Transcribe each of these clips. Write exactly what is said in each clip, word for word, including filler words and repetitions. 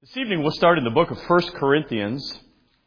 This evening we'll start in the book of First Corinthians.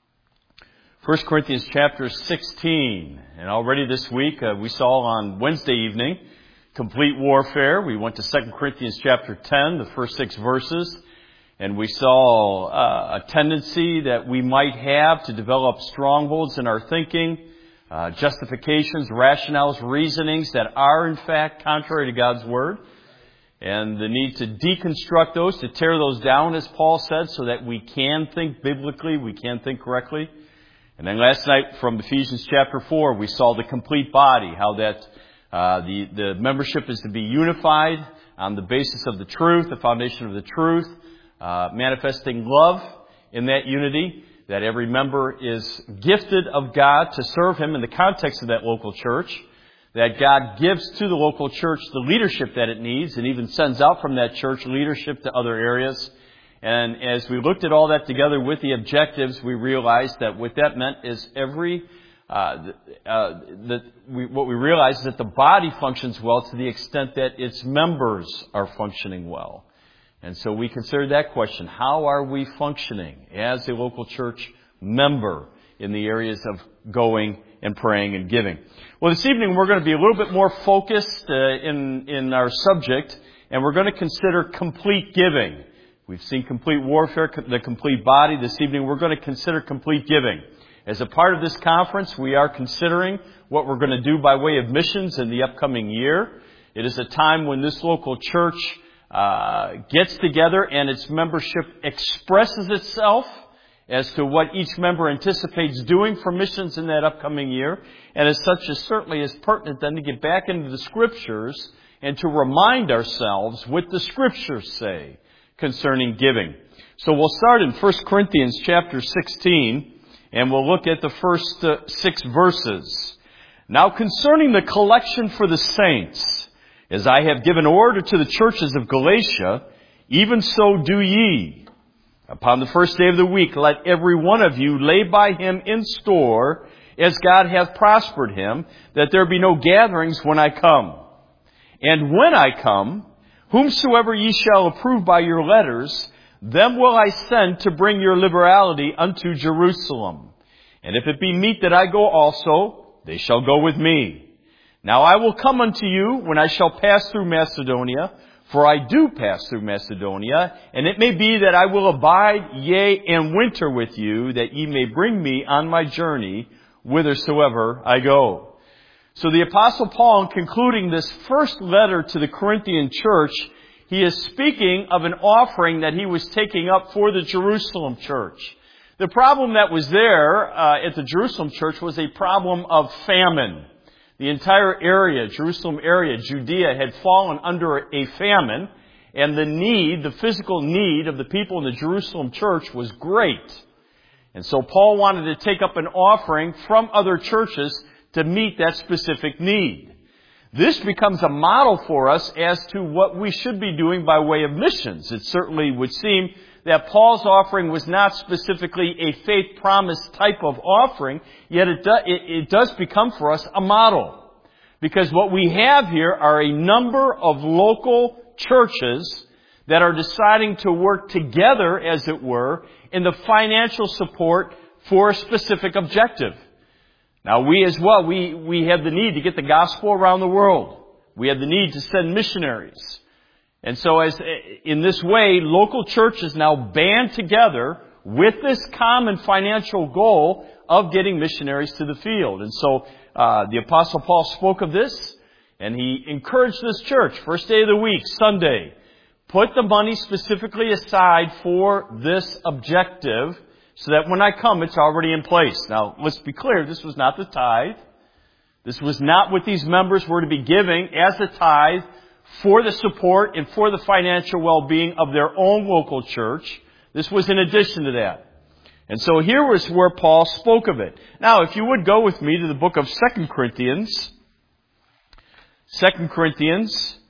First Corinthians chapter sixteen. And already this week uh, we saw on Wednesday evening complete warfare. We went to Second Corinthians chapter ten, the first six verses. And we saw uh, a tendency that we might have to develop strongholds in our thinking, uh, justifications, rationales, reasonings that are in fact contrary to God's Word. And the need to deconstruct those, to tear those down, as Paul said, so that we can think biblically, we can think correctly. And then last night from Ephesians chapter four, we saw the complete body, how that uh, the, the membership is to be unified on the basis of the truth, the foundation of the truth, uh, manifesting love in that unity, that every member is gifted of God to serve Him in the context of that local church, that God gives to the local church the leadership that it needs and even sends out from that church leadership to other areas. And as we looked at all that together with the objectives, we realized that what that meant is every, uh, uh, that we, what we realized is that the body functions well to the extent that its members are functioning well. And so we considered that question. How are we functioning as a local church member in the areas of going and praying and giving? Well, this evening we're going to be a little bit more focused uh, in in our subject, and we're going to consider complete giving. We've seen complete warfare, the complete body. This evening we're going to consider complete giving. As a part of this conference, we are considering what we're going to do by way of missions in the upcoming year. It is a time when this local church uh, gets together and its membership expresses itself as to what each member anticipates doing for missions in that upcoming year. And as such, it certainly is pertinent then to get back into the Scriptures and to remind ourselves what the Scriptures say concerning giving. So we'll start in First Corinthians chapter sixteen, and we'll look at the first uh, six verses. Now concerning the collection for the saints, as I have given order to the churches of Galatia, even so do ye. Upon the first day of the week, let every one of you lay by him in store, as God hath prospered him, that there be no gatherings when I come. And when I come, whomsoever ye shall approve by your letters, them will I send to bring your liberality unto Jerusalem. And if it be meet that I go also, they shall go with me. Now I will come unto you when I shall pass through Macedonia, for I do pass through Macedonia, and it may be that I will abide, yea, and winter with you, that ye may bring me on my journey whithersoever I go. So the Apostle Paul, in concluding this first letter to the Corinthian church, he is speaking of an offering that he was taking up for the Jerusalem church. The problem that was there uh, at the Jerusalem church was a problem of famine. The entire area, Jerusalem area, Judea, had fallen under a famine, and the need, the physical need of the people in the Jerusalem church was great. And so Paul wanted to take up an offering from other churches to meet that specific need. This becomes a model for us as to what we should be doing by way of missions. It certainly would seem that Paul's offering was not specifically a faith promise type of offering, yet it, do, it, it does become for us a model. Because what we have here are a number of local churches that are deciding to work together, as it were, in the financial support for a specific objective. Now we as well, we, we have the need to get the gospel around the world. We have the need to send missionaries. And so as in this way, local churches now band together with this common financial goal of getting missionaries to the field. And so uh, the Apostle Paul spoke of this, and he encouraged this church, first day of the week, Sunday, put the money specifically aside for this objective, so that when I come, it's already in place. Now, let's be clear, this was not the tithe. This was not what these members were to be giving as a tithe for the support and for the financial well-being of their own local church. This was in addition to that. And so here was where Paul spoke of it. Now, if you would go with me to the book of Second Corinthians. Second Corinthians.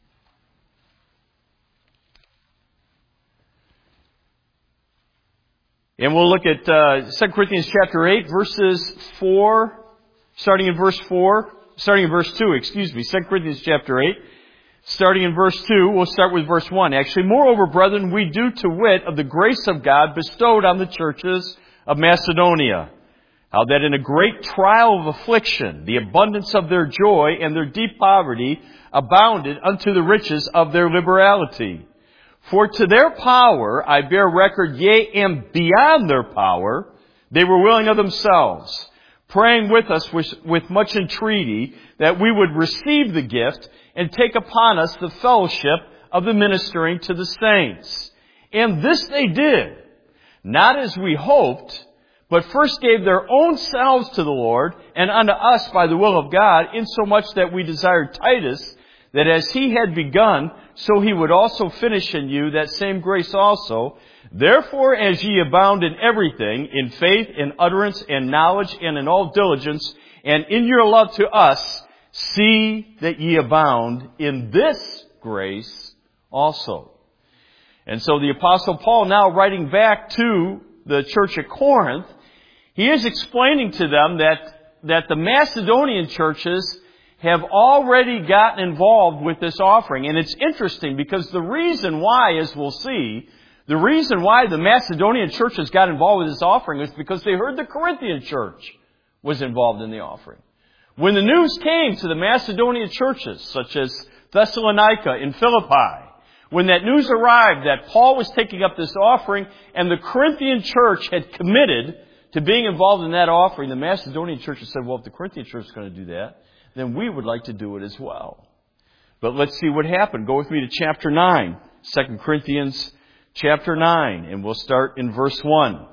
And we'll look at uh, Second Corinthians chapter eight, verses four, starting in verse four, starting in verse two, excuse me, Second Corinthians chapter eight. Starting in verse two, we'll start with verse one. Actually, moreover, brethren, we do to wit of the grace of God bestowed on the churches of Macedonia, how that in a great trial of affliction, the abundance of their joy and their deep poverty abounded unto the riches of their liberality. For to their power I bear record, yea, and beyond their power, they were willing of themselves, praying with us with, with much entreaty, that we would receive the gift and take upon us the fellowship of the ministering to the saints. And this they did, not as we hoped, but first gave their own selves to the Lord and unto us by the will of God, insomuch that we desired Titus, that as he had begun, so he would also finish in you that same grace also. Therefore, as ye abound in everything, in faith, in utterance, and knowledge, and in all diligence, and in your love to us, see that ye abound in this grace also. And so the Apostle Paul, now writing back to the church at Corinth, he is explaining to them that, that the Macedonian churches have already gotten involved with this offering. And it's interesting because the reason why, as we'll see, the reason why the Macedonian churches got involved with this offering is because they heard the Corinthian church was involved in the offering. When the news came to the Macedonian churches, such as Thessalonica and Philippi, when that news arrived that Paul was taking up this offering and the Corinthian church had committed to being involved in that offering, the Macedonian churches said, well, if the Corinthian church is going to do that, then we would like to do it as well. But let's see what happened. Go with me to chapter nine, Second Corinthians chapter nine, and we'll start in verse one.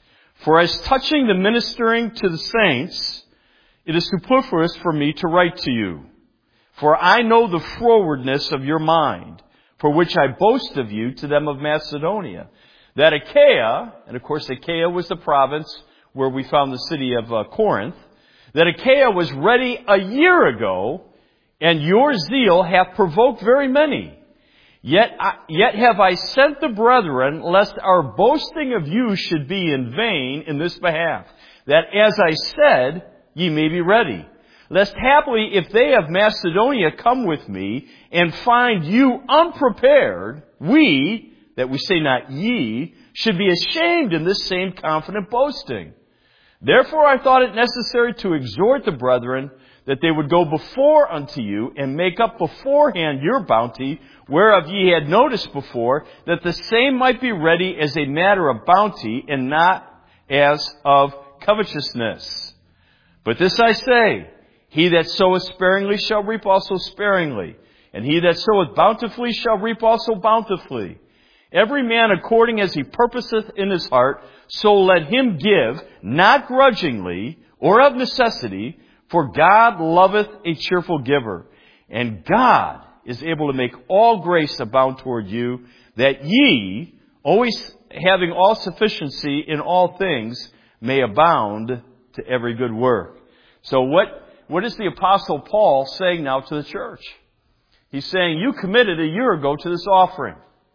For as touching the ministering to the saints, it is superfluous for me to write to you. For I know the frowardness of your mind, for which I boast of you to them of Macedonia, that Achaia, and of course Achaia was the province where we found the city of uh, Corinth, that Achaia was ready a year ago, and your zeal hath provoked very many. Yet, I, yet have I sent the brethren, lest our boasting of you should be in vain in this behalf, that as I said, ye may be ready. Lest haply, if they of Macedonia come with me, and find you unprepared, we, that we say not ye, should be ashamed in this same confident boasting. Therefore I thought it necessary to exhort the brethren, that they would go before unto you, and make up beforehand your bounty, whereof ye had noticed before, that the same might be ready as a matter of bounty, and not as of covetousness. But this I say, he that soweth sparingly shall reap also sparingly, and he that soweth bountifully shall reap also bountifully. Every man according as he purposeth in his heart, so let him give, not grudgingly or of necessity, for God loveth a cheerful giver. And God is able to make all grace abound toward you, that ye, always having all sufficiency in all things, may abound to every good work. So what, what is the Apostle Paul saying now to the church? He's saying, you committed a year ago to this offering.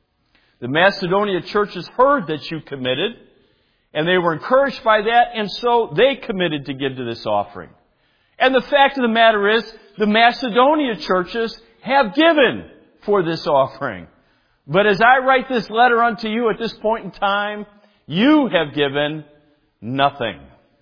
The Macedonia churches heard that you committed, and they were encouraged by that, and so they committed to give to this offering. And the fact of the matter is, the Macedonia churches have given for this offering. But as I write this letter unto you at this point in time, you have given nothing.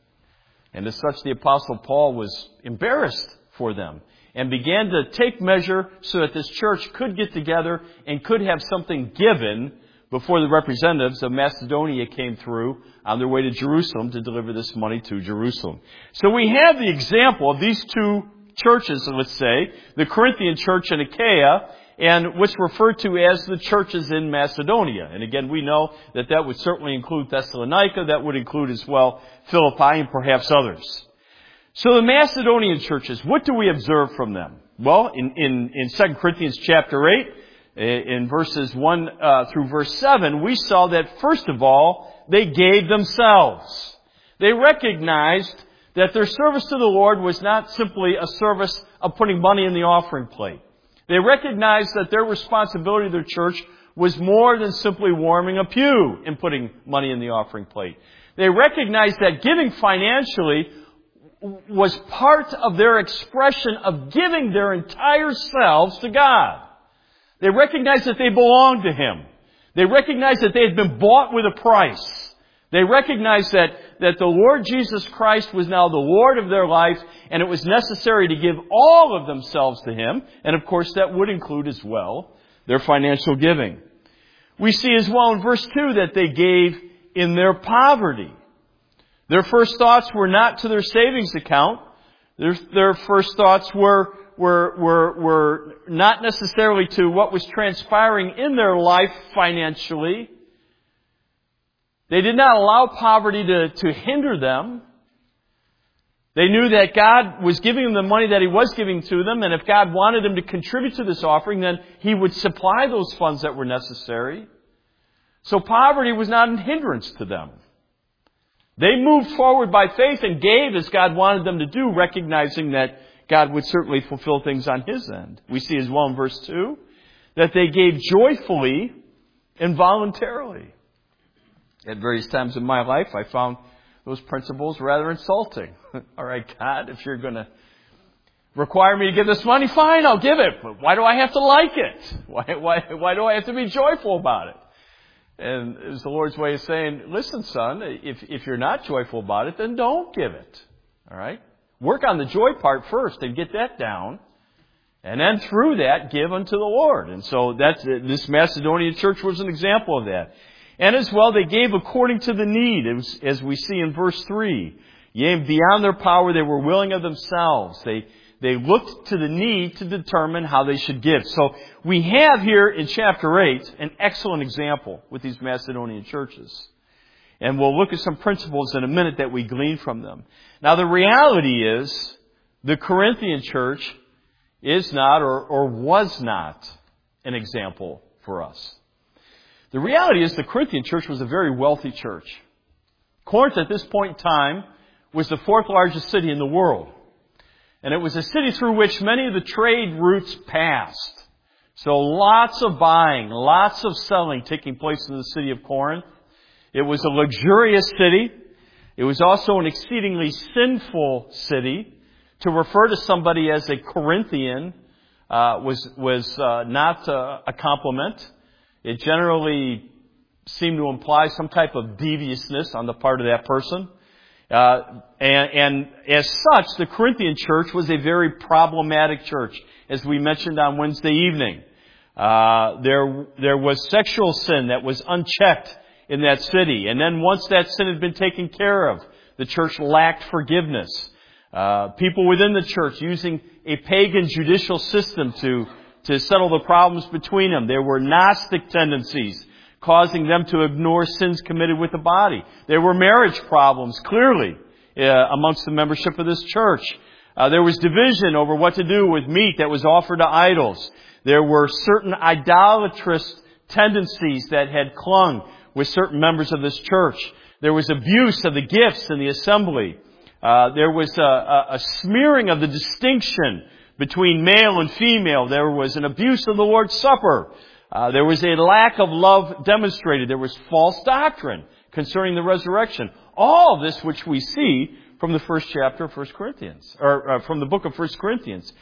And as such, the Apostle Paul was embarrassed for them and began to take measure so that this church could get together and could have something given before the representatives of Macedonia came through on their way to Jerusalem to deliver this money to Jerusalem. So we have the example of these two churches, let's say, the Corinthian church in Achaia, and what's referred to as the churches in Macedonia. And again, we know that that would certainly include Thessalonica, that would include as well Philippi and perhaps others. So the Macedonian churches, what do we observe from them? Well, in, in, in Second Corinthians chapter eight, in verses one uh, through verse seven, we saw that first of all, they gave themselves. They recognized that their service to the Lord was not simply a service of putting money in the offering plate. They recognized that their responsibility to their church was more than simply warming a pew and putting money in the offering plate. They recognized that giving financially was part of their expression of giving their entire selves to God. They recognized that they belonged to Him. They recognized that they had been bought with a price. They recognized that, that the Lord Jesus Christ was now the Lord of their life, and it was necessary to give all of themselves to Him. And of course, that would include as well their financial giving. We see as well in verse two that they gave in their poverty. Their first thoughts were not to their savings account. Their, their first thoughts were, were, were, were not necessarily to what was transpiring in their life financially. They did not allow poverty to, to hinder them. They knew that God was giving them the money that He was giving to them, and if God wanted them to contribute to this offering, then He would supply those funds that were necessary. So poverty was not a hindrance to them. They moved forward by faith and gave as God wanted them to do, recognizing that God would certainly fulfill things on His end. We see as well in verse two that they gave joyfully and voluntarily. At various times in my life, I found those principles rather insulting. All right, God, if you're going to require me to give this money, fine, I'll give it. But why do I have to like it? Why, why, why do I have to be joyful about it? And it was the Lord's way of saying, listen, son, if, if you're not joyful about it, then don't give it. All right? Work on the joy part first and get that down. And then through that, give unto the Lord. And so that's, this Macedonian church was an example of that. And as well, they gave according to the need, as, as we see in verse three. Yea, beyond their power, they were willing of themselves. They, they looked to the need to determine how they should give. So we have here in chapter eight an excellent example with these Macedonian churches. And we'll look at some principles in a minute that we glean from them. Now the reality is, the Corinthian church is not or, or was not an example for us. The reality is the Corinthian church was a very wealthy church. Corinth at this point in time was the fourth largest city in the world. And it was a city through which many of the trade routes passed. So lots of buying, lots of selling taking place in the city of Corinth. It was a luxurious city. It was also an exceedingly sinful city. To refer to somebody as a Corinthian uh, was, was uh, not uh, a compliment. It generally seemed to imply some type of deviousness on the part of that person. Uh, and, and as such, the Corinthian church was a very problematic church, as we mentioned on Wednesday evening. Uh, there, there was sexual sin that was unchecked in that city. And then once that sin had been taken care of, the church lacked forgiveness. Uh, people within the church using a pagan judicial system to to settle the problems between them. There were Gnostic tendencies causing them to ignore sins committed with the body. There were marriage problems, clearly, uh, amongst the membership of this church. Uh, there was division over what to do with meat that was offered to idols. There were certain idolatrous tendencies that had clung with certain members of this church. There was abuse of the gifts in the assembly. Uh, there was a, a, a smearing of the distinction between male and female. There was an abuse of the Lord's Supper. Uh, there was a lack of love demonstrated. There was false doctrine concerning the resurrection. All of this which we see from the first chapter of First Corinthians, or uh, from the book of First Corinthians.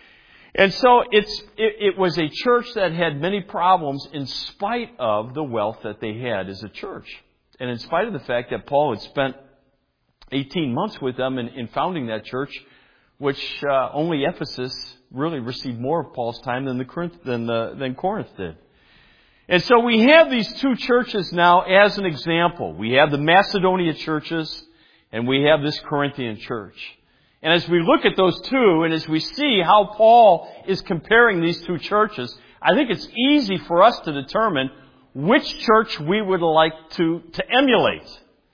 And so it's it, it was a church that had many problems in spite of the wealth that they had as a church. And in spite of the fact that Paul had spent eighteen months with them in, in founding that church, which uh, only Ephesus really received more of Paul's time than the Corinth, than the, than Corinth did. And so we have these two churches now as an example. We have the Macedonia churches and we have this Corinthian church. And as we look at those two and as we see how Paul is comparing these two churches, I think it's easy for us to determine which church we would like to, to emulate.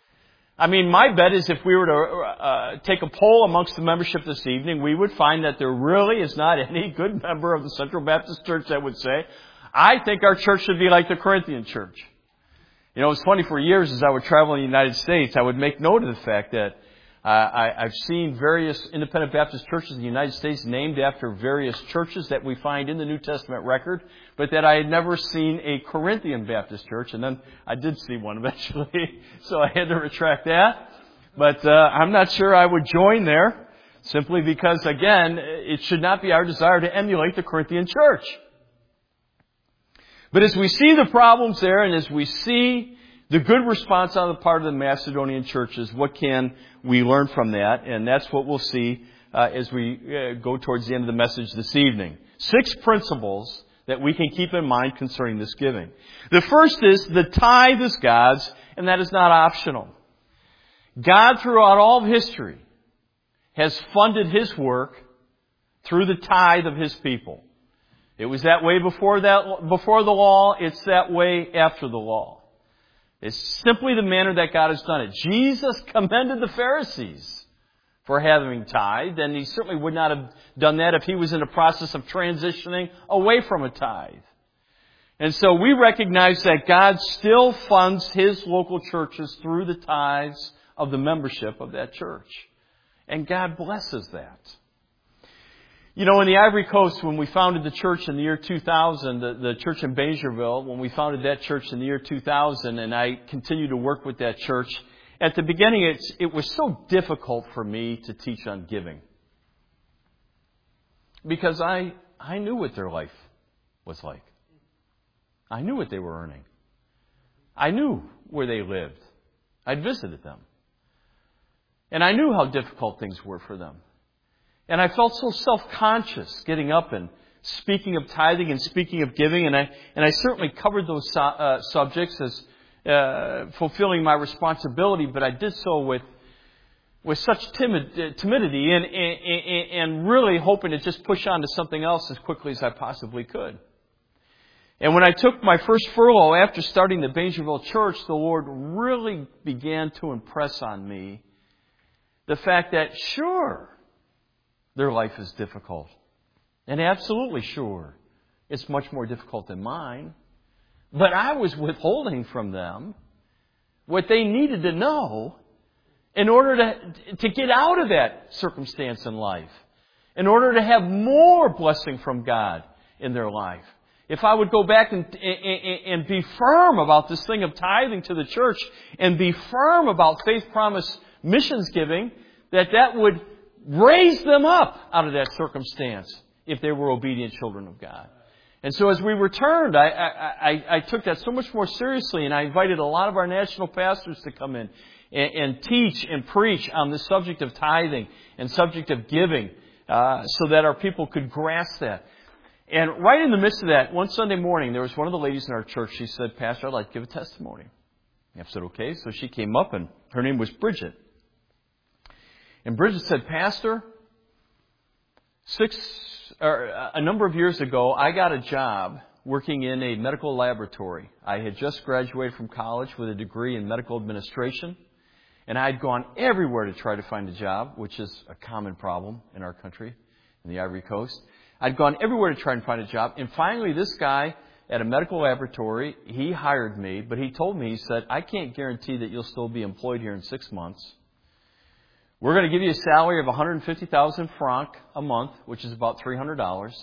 I mean, my bet is if we were to uh, take a poll amongst the membership this evening, we would find that there really is not any good member of the Central Baptist Church that would say, I think our church should be like the Corinthian church. You know, it's funny, for years as I would travel in the United States, I would make note of the fact that uh, I, I've seen various independent Baptist churches in the United States named after various churches that we find in the New Testament record, but that I had never seen a Corinthian Baptist church, and then I did see one eventually, so I had to retract that. But uh, I'm not sure I would join there, simply because, again, it should not be our desire to emulate the Corinthian church. But as we see the problems there, and as we see the good response on the part of the Macedonian churches, what can we learn from that? And that's what we'll see uh, as we uh, go towards the end of the message this evening. Six principles that we can keep in mind concerning this giving. The first is the tithe is God's, and that is not optional. God, throughout all of history, has funded His work through the tithe of His people. It was that way before that, before the law. It's that way after the law. It's simply the manner that God has done it. Jesus commended the Pharisees for having tithe, and He certainly would not have done that if He was in the process of transitioning away from a tithe. And so we recognize that God still funds His local churches through the tithes of the membership of that church. And God blesses that. You know, in the Ivory Coast, when we founded the church in the year two thousand, the, the church in Béjerville, when we founded that church in the year two thousand, and I continued to work with that church, at the beginning it's, it was so difficult for me to teach on giving. Because I, I knew what their life was like. I knew what they were earning. I knew where they lived. I'd visited them. And I knew how difficult things were for them. And I felt so self-conscious getting up and speaking of tithing and speaking of giving. And I, and I certainly covered those uh, subjects as uh, fulfilling my responsibility, but I did so with with such timid, uh, timidity and, and, and really hoping to just push on to something else as quickly as I possibly could. And when I took my first furlough after starting the Béjerville church, the Lord really began to impress on me the fact that, sure, their life is difficult. And absolutely sure, it's much more difficult than mine. But I was withholding from them what they needed to know in order to, to get out of that circumstance in life. In order to have more blessing from God in their life. If I would go back and, and, and be firm about this thing of tithing to the church and be firm about faith promise missions giving, that that would raise them up out of that circumstance if they were obedient children of God. And so as we returned, I, I, I, I took that so much more seriously, and I invited a lot of our national pastors to come in and, and teach and preach on the subject of tithing and subject of giving uh, so that our people could grasp that. And right in the midst of that, one Sunday morning, there was one of the ladies in our church. She said, "Pastor, I'd like to give a testimony." I said, "Okay." So she came up, and her name was Bridget. And Bridget said, "Pastor, six or a number of years ago, I got a job working in a medical laboratory. I had just graduated from college with a degree in medical administration, and I had gone everywhere to try to find a job, which is a common problem in our country, in the Ivory Coast. I'd gone everywhere to try and find a job, and finally this guy at a medical laboratory, he hired me, but he told me, he said, I can't guarantee that you'll still be employed here in six months. We're going to give you a salary of one hundred fifty thousand franc a month, which is about three hundred dollars.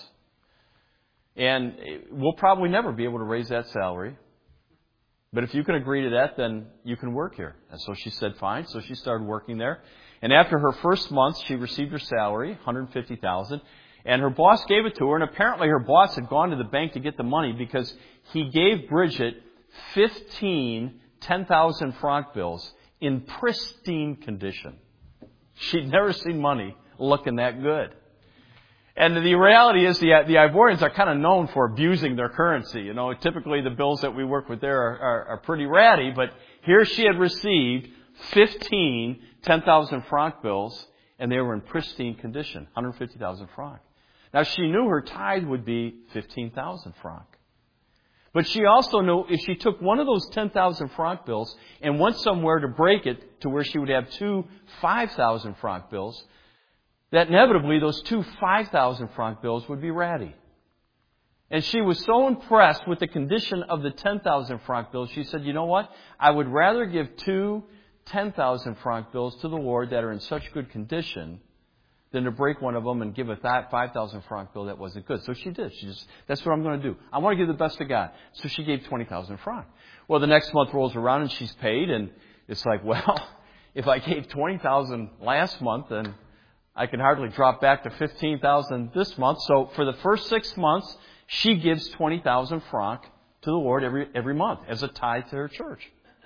And we'll probably never be able to raise that salary. But if you can agree to that, then you can work here." And so she said, fine. So she started working there. And after her first month, she received her salary, one hundred fifty thousand dollars. And her boss gave it to her. And apparently her boss had gone to the bank to get the money because he gave Bridget fifteen ten thousand franc bills in pristine condition. She'd never seen money looking that good. And the reality is the, the Ivorians are kind of known for abusing their currency. You know, typically the bills that we work with there are, are, are pretty ratty, but here she had received fifteen ten thousand franc bills, and they were in pristine condition, one hundred fifty thousand franc. Now, she knew her tithe would be fifteen thousand franc. But she also knew if she took one of those ten thousand franc bills and went somewhere to break it to where she would have two five thousand franc bills, that inevitably those two five thousand franc bills would be ratty. And she was so impressed with the condition of the ten thousand franc bills, she said, you know what? I would rather give two ten thousand franc bills to the Lord that are in such good condition than to break one of them and give a five thousand franc bill that wasn't good. So she did. She just, that's what I'm going to do. I want to give the best to God. So she gave twenty thousand franc. Well, the next month rolls around and she's paid, and it's like, well, if I gave twenty thousand last month, then I can hardly drop back to fifteen thousand this month. So for the first six months, she gives twenty thousand franc to the Lord every, every month as a tithe to her church.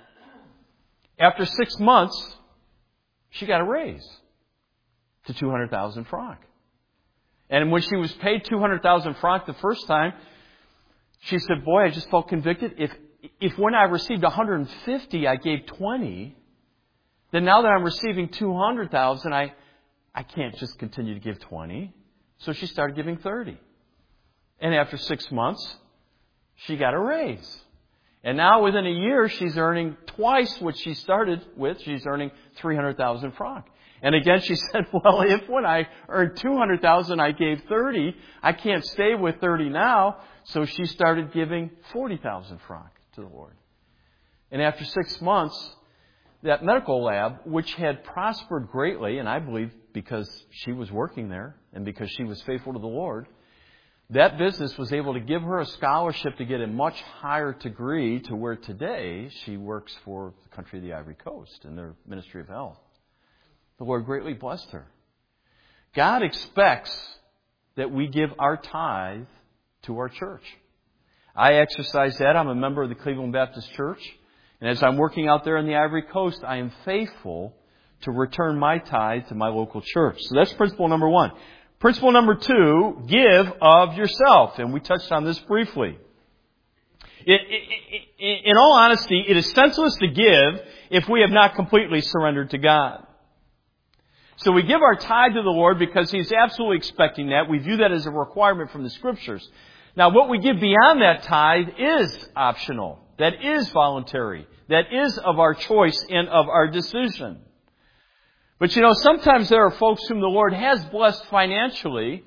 After six months, she got a raise to two hundred thousand franc. And when she was paid two hundred thousand franc the first time, she said, boy, I just felt convicted. If, if when I received one hundred fifty, I gave twenty, then now that I'm receiving two hundred thousand, I, I can't just continue to give twenty. So she started giving thirty. And after six months, she got a raise. And now within a year, she's earning twice what she started with. She's earning three hundred thousand francs. And again, she said, well, if when I earned two hundred thousand, I gave thirty, I can't stay with thirty now. So she started giving forty thousand francs to the Lord. And after six months, that medical lab, which had prospered greatly, and I believe because she was working there and because she was faithful to the Lord, that business was able to give her a scholarship to get a much higher degree to where today she works for the country of the Ivory Coast in their Ministry of Health. The Lord greatly blessed her. God expects that we give our tithe to our church. I exercise that. I'm a member of the Cleveland Baptist Church. And as I'm working out there in the Ivory Coast, I am faithful to return my tithe to my local church. So that's principle number one. Principle number two, give of yourself. And we touched on this briefly. It, it, it, in all honesty, it is senseless to give if we have not completely surrendered to God. So we give our tithe to the Lord because He's absolutely expecting that. We view that as a requirement from the Scriptures. Now, what we give beyond that tithe is optional. That is voluntary. That is of our choice and of our decision. But you know, sometimes there are folks whom the Lord has blessed financially,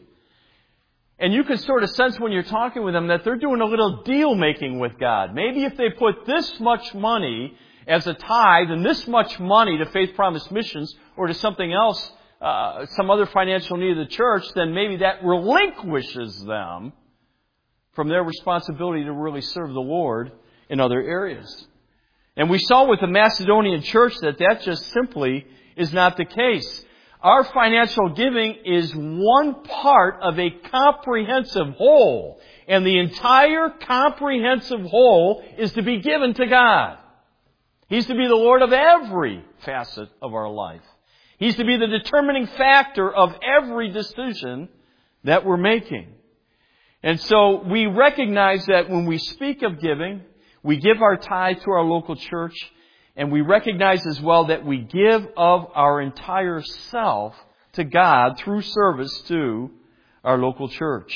and you can sort of sense when you're talking with them that they're doing a little deal making with God. Maybe if they put this much money as a tithe and this much money to Faith Promise Missions or to something else, uh, some other financial need of the church, then maybe that relinquishes them from their responsibility to really serve the Lord in other areas. And we saw with the Macedonian church that that just simply is not the case. Our financial giving is one part of a comprehensive whole. And the entire comprehensive whole is to be given to God. He's to be the Lord of every facet of our life. He's to be the determining factor of every decision that we're making. And so we recognize that when we speak of giving, we give our tithe to our local church, and we recognize as well that we give of our entire self to God through service to our local church.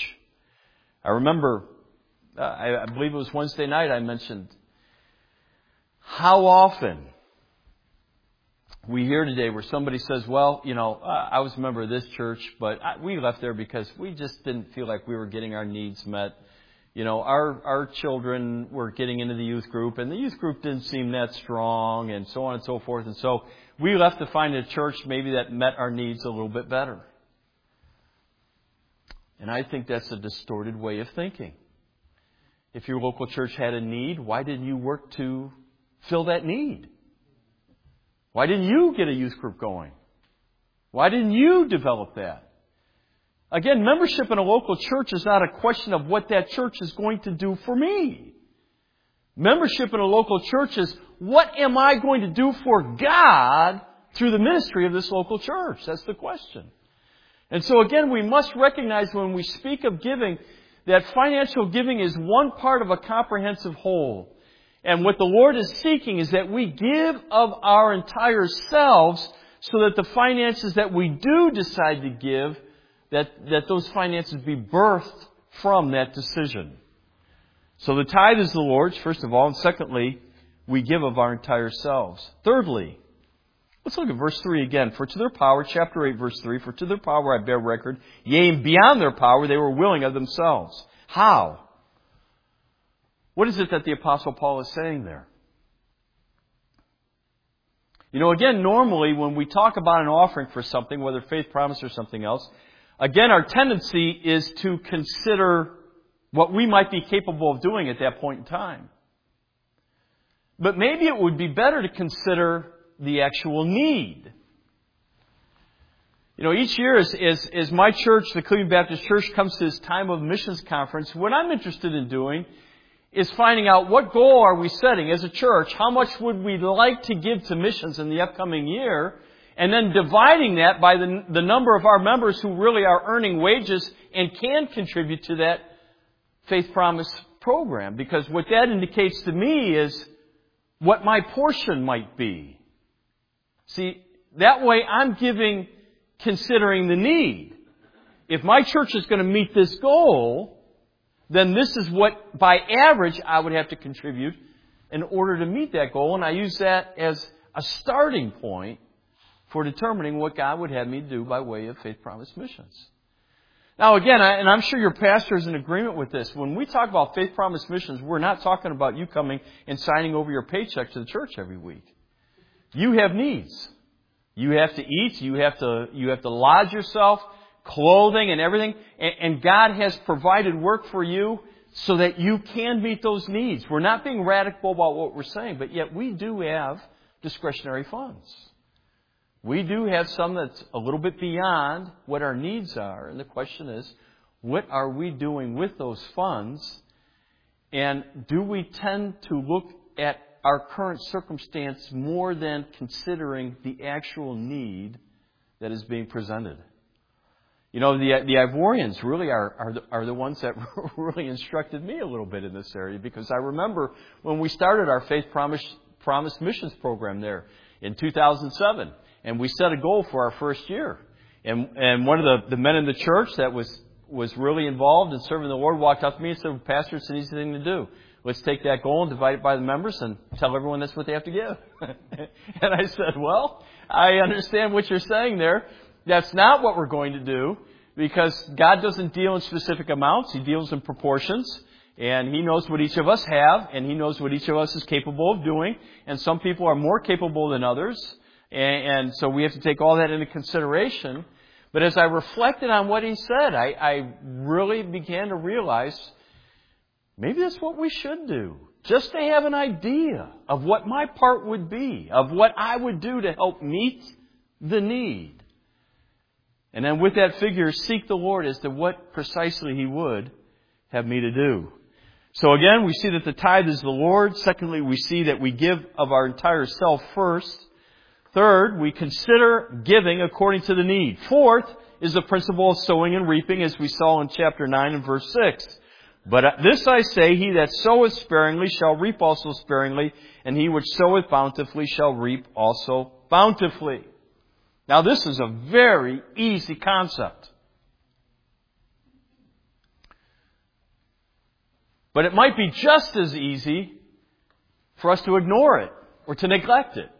I remember, uh, I, I believe it was Wednesday night I mentioned how often we hear today where somebody says, well, you know, uh, I was a member of this church, but I, we left there because we just didn't feel like we were getting our needs met. You know, our, our children were getting into the youth group, and the youth group didn't seem that strong, and so on and so forth. And so we left to find a church maybe that met our needs a little bit better. And I think that's a distorted way of thinking. If your local church had a need, why didn't you work to fill that need? Why didn't you get a youth group going? Why didn't you develop that? Again, membership in a local church is not a question of what that church is going to do for me. Membership in a local church is, what am I going to do for God through the ministry of this local church? That's the question. And so again, we must recognize when we speak of giving, that financial giving is one part of a comprehensive whole. And what the Lord is seeking is that we give of our entire selves so that the finances that we do decide to give, that, that those finances be birthed from that decision. So the tithe is the Lord's, first of all. And secondly, we give of our entire selves. Thirdly, let's look at verse three again. For to their power, chapter eight, verse three, for to their power I bear record, yea, and beyond their power they were willing of themselves. How? What is it that the Apostle Paul is saying there? You know, again, normally when we talk about an offering for something, whether Faith Promise or something else, again, our tendency is to consider what we might be capable of doing at that point in time. But maybe it would be better to consider the actual need. You know, each year as, as, as my church, the Cleveland Baptist Church, comes to this time of missions conference, what I'm interested in doing is finding out what goal are we setting as a church, how much would we like to give to missions in the upcoming year, and then dividing that by the, the number of our members who really are earning wages and can contribute to that Faith Promise program. Because what that indicates to me is what my portion might be. See, that way I'm giving considering the need. If my church is going to meet this goal, then this is what, by average, I would have to contribute in order to meet that goal. And I use that as a starting point for determining what God would have me do by way of Faith Promise missions. Now again, I, and I'm sure your pastor is in agreement with this, when we talk about Faith Promise missions, we're not talking about you coming and signing over your paycheck to the church every week. You have needs. You have to eat, you have to, you have to lodge yourself, clothing and everything, and, and God has provided work for you so that you can meet those needs. We're not being radical about what we're saying, but yet we do have discretionary funds. We do have some that's a little bit beyond what our needs are. And the question is, what are we doing with those funds? And do we tend to look at our current circumstance more than considering the actual need that is being presented? You know, the the Ivorians really are are the, are the ones that really instructed me a little bit in this area, because I remember when we started our Faith Promise, Promise Missions program there in two thousand seven. And we set a goal for our first year. And and one of the, the men in the church that was, was really involved in serving the Lord walked up to me and said, Pastor, it's an easy thing to do. Let's take that goal and divide it by the members and tell everyone that's what they have to give. And I said, well, I understand what you're saying there. That's not what we're going to do, because God doesn't deal in specific amounts. He deals in proportions. And He knows what each of us have, and He knows what each of us is capable of doing. And some people are more capable than others. And so we have to take all that into consideration. But as I reflected on what he said, I, I really began to realize maybe that's what we should do. Just to have an idea of what my part would be, of what I would do to help meet the need. And then with that figure, seek the Lord as to what precisely He would have me to do. So again, we see that the tithe is the Lord. Secondly, we see that we give of our entire self first. Third, we consider giving according to the need. Fourth is the principle of sowing and reaping, as we saw in chapter nine and verse six. But this I say, he that soweth sparingly shall reap also sparingly, and he which soweth bountifully shall reap also bountifully. Now this is a very easy concept. But it might be just as easy for us to ignore it or to neglect it.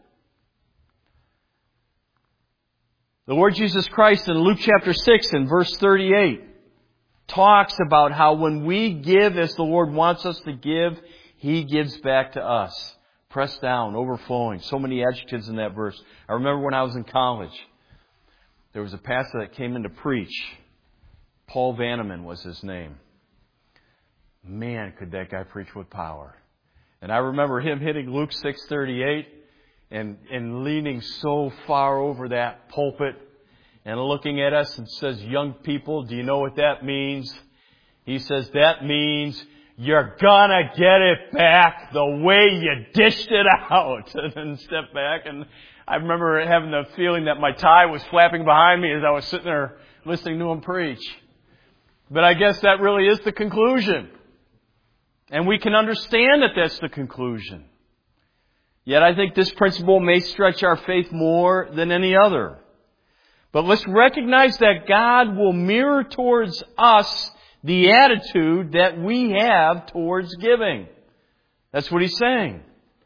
The Lord Jesus Christ in Luke chapter six and verse thirty-eight talks about how when we give as the Lord wants us to give, He gives back to us. Pressed down, overflowing. So many adjectives in that verse. I remember when I was in college, there was a pastor that came in to preach. Paul Vanneman was his name. Man, could that guy preach with power. And I remember him hitting Luke six thirty-eight. And, and leaning so far over that pulpit and looking at us and says, young people, do you know what that means? He says, that means you're gonna get it back the way you dished it out. And then step back. And I remember having the feeling that my tie was flapping behind me as I was sitting there listening to him preach. But I guess that really is the conclusion. And we can understand that that's the conclusion. Yet I think this principle may stretch our faith more than any other. But let's recognize that God will mirror towards us the attitude that we have towards giving. That's what He's saying.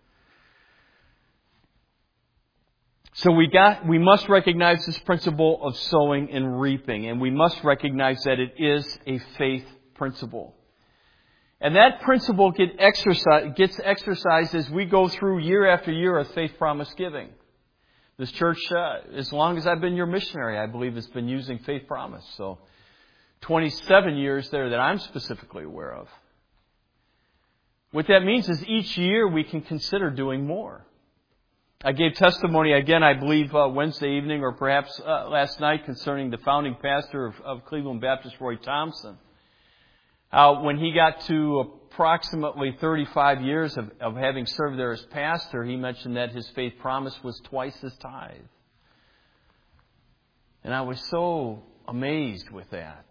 So we got, we must recognize this principle of sowing and reaping. And we must recognize that it is a faith principle. And that principle get exercise, gets exercised as we go through year after year of faith promise giving. This church, uh, as long as I've been your missionary, I believe it's been using faith promise. So twenty-seven years there that I'm specifically aware of. What that means is each year we can consider doing more. I gave testimony again, I believe, uh, Wednesday evening or perhaps uh, last night concerning the founding pastor of, of Cleveland Baptist, Roy Thompson. Uh, when he got to approximately thirty-five years of, of having served there as pastor, he mentioned that his faith promise was twice his tithe. And I was so amazed with that.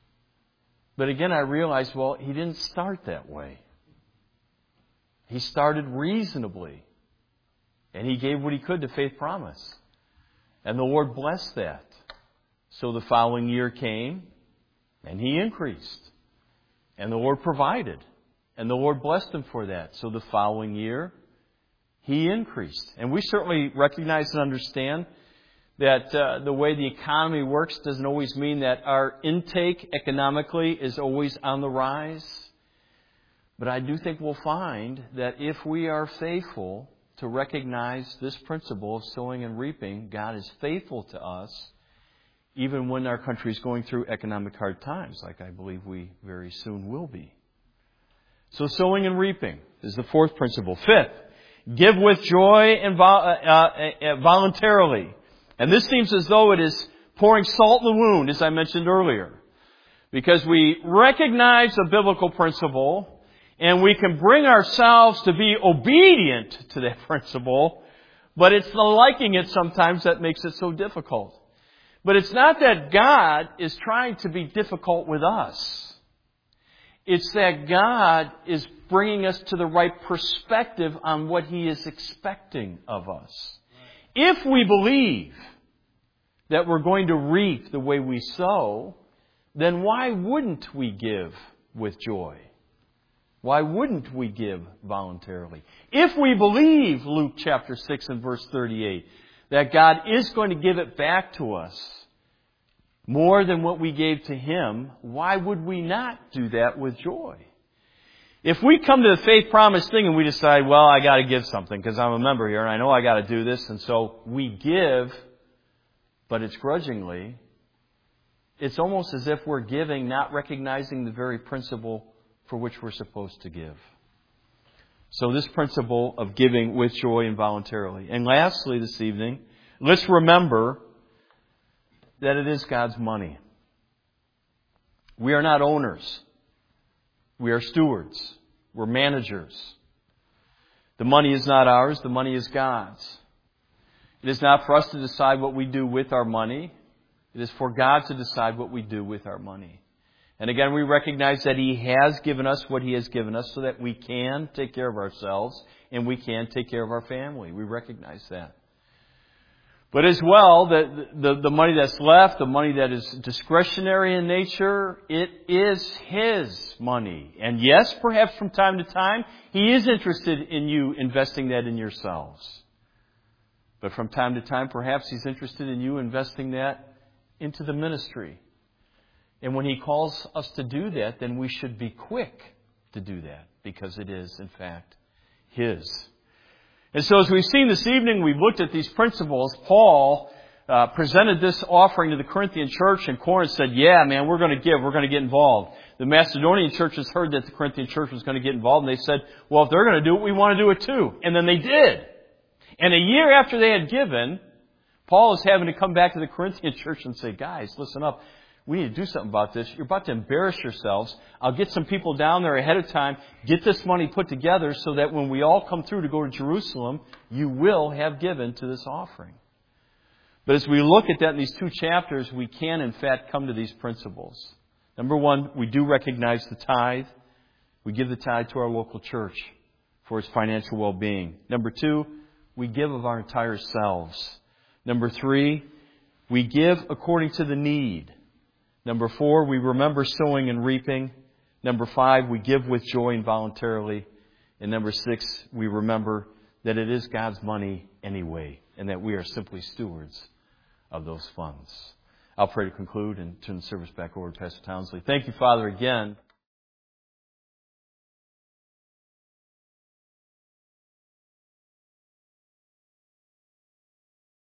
But again, I realized, well, he didn't start that way. He started reasonably. And he gave what he could to faith promise. And the Lord blessed that. So the following year came, and he increased. And the Lord provided. And the Lord blessed him for that. So the following year, he increased. And we certainly recognize and understand that uh, the way the economy works doesn't always mean that our intake economically is always on the rise. But I do think we'll find that if we are faithful to recognize this principle of sowing and reaping, God is faithful to us even when our country is going through economic hard times, like I believe we very soon will be. So sowing and reaping is the fourth principle. Fifth, give with joy and vol- uh, uh, voluntarily. And this seems as though it is pouring salt in the wound, as I mentioned earlier. Because we recognize a biblical principle, and we can bring ourselves to be obedient to that principle, but it's the liking it sometimes that makes it so difficult. But it's not that God is trying to be difficult with us. It's that God is bringing us to the right perspective on what He is expecting of us. If we believe that we're going to reap the way we sow, then why wouldn't we give with joy? Why wouldn't we give voluntarily? If we believe, Luke chapter six and verse thirty-eight, that God is going to give it back to us more than what we gave to Him, why would we not do that with joy? If we come to the faith promise thing and we decide, well, I got to give something because I'm a member here and I know I got to do this, and so we give, but it's grudgingly, it's almost as if we're giving, not recognizing the very principle for which we're supposed to give. So this principle of giving with joy and voluntarily. And lastly this evening, let's remember that it is God's money. We are not owners. We are stewards. We're managers. The money is not ours. The money is God's. It is not for us to decide what we do with our money. It is for God to decide what we do with our money. And again, we recognize that He has given us what He has given us so that we can take care of ourselves and we can take care of our family. We recognize that. But as well, the, the, the money that's left, the money that is discretionary in nature, it is His money. And yes, perhaps from time to time, He is interested in you investing that in yourselves. But from time to time, perhaps He's interested in you investing that into the ministry. And when He calls us to do that, then we should be quick to do that, because it is, in fact, His. And so as we've seen this evening, we've looked at these principles. Paul uh, presented this offering to the Corinthian church, and Corinth said, yeah, man, we're going to give, we're going to get involved. The Macedonian churches heard that the Corinthian church was going to get involved, and they said, well, if they're going to do it, we want to do it too. And then they did. And a year after they had given, Paul is having to come back to the Corinthian church and say, guys, listen up. We need to do something about this. You're about to embarrass yourselves. I'll get some people down there ahead of time. Get this money put together so that when we all come through to go to Jerusalem, you will have given to this offering. But as we look at that in these two chapters, we can, in fact, come to these principles. Number one, we do recognize the tithe. We give the tithe to our local church for its financial well-being. Number two, we give of our entire selves. Number three, we give according to the need. Number four, we remember sowing and reaping. Number five, we give with joy and voluntarily. And number six, we remember that it is God's money anyway, and that we are simply stewards of those funds. I'll pray to conclude and turn the service back over to Pastor Townsley. Thank you, Father, again.